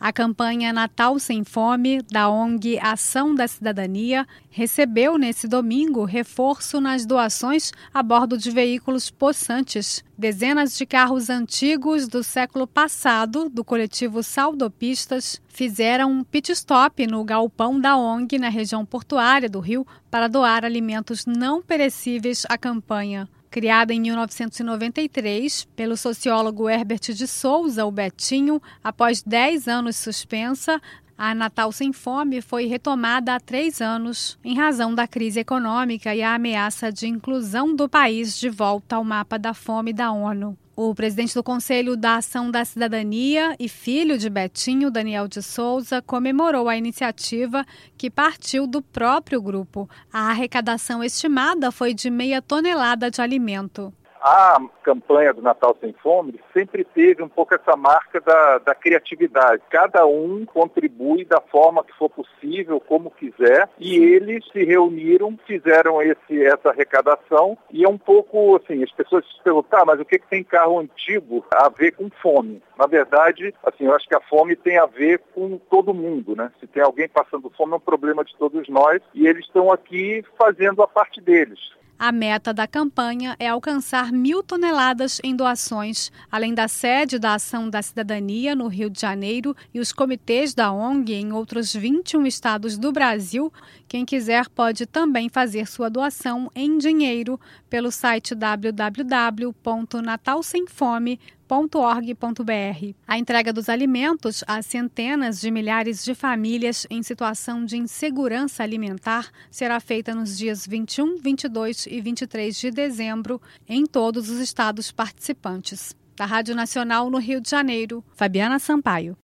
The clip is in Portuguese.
A campanha Natal Sem Fome, da ONG Ação da Cidadania, recebeu nesse domingo reforço nas doações a bordo de veículos possantes. Dezenas de carros antigos do século passado, do coletivo Saudopistas, fizeram um pit stop no galpão da ONG na região portuária do Rio para doar alimentos não perecíveis à campanha. Criada em 1993 pelo sociólogo Herbert de Souza, o Betinho, após 10 anos suspensa, a Natal Sem Fome foi retomada há 3 anos, em razão da crise econômica e a ameaça de inclusão do país de volta ao mapa da fome da ONU. O presidente do Conselho da Ação da Cidadania e filho de Betinho, Daniel de Souza, comemorou a iniciativa que partiu do próprio grupo. A arrecadação estimada foi de 0,5 tonelada de alimento. A campanha do Natal Sem Fome sempre teve um pouco essa marca da criatividade. Cada um contribui da forma que for possível, como quiser, e eles se reuniram, fizeram essa arrecadação, e é um pouco assim, as pessoas se perguntam, mas o que tem carro antigo a ver com fome? Na verdade, assim, eu acho que a fome tem a ver com todo mundo, né? Se tem alguém passando fome, é um problema de todos nós, e eles estão aqui fazendo a parte deles. A meta da campanha é alcançar 1.000 toneladas em doações, além da sede da Ação da Cidadania no Rio de Janeiro e os comitês da ONG em outros 21 estados do Brasil. Quem quiser pode também fazer sua doação em dinheiro pelo site www.natalsemfome.org.br. A entrega dos alimentos a centenas de milhares de famílias em situação de insegurança alimentar será feita nos dias 21, 22 e 23 de dezembro em todos os estados participantes. Da Rádio Nacional no Rio de Janeiro, Fabiana Sampaio.